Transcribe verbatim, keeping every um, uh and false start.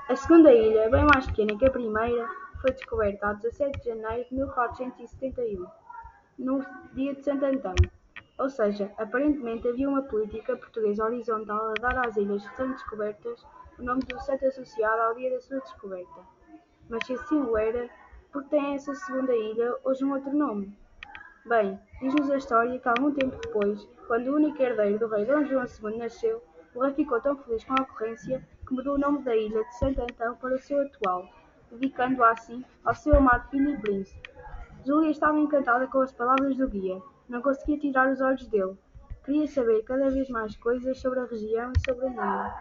A segunda ilha, bem mais pequena que a primeira, foi descoberta a dezassete de janeiro de mil quatrocentos e setenta e um, no dia de Santo Antão. Ou seja, aparentemente havia uma política portuguesa horizontal a dar às ilhas recém-descobertas o nome do santo associado ao dia da sua descoberta. Mas se assim o era, por que tem essa segunda ilha hoje um outro nome? Bem, diz-nos a história que algum tempo depois, quando o único herdeiro do rei Dom João segundo nasceu, o rei ficou tão feliz com a ocorrência que mudou o nome da ilha de Santo Antão para o seu atual, dedicando-a assim ao seu amado filho e príncipe. Júlia estava encantada com as palavras do guia, não conseguia tirar os olhos dele. Queria saber cada vez mais coisas sobre a região e sobre a ilha.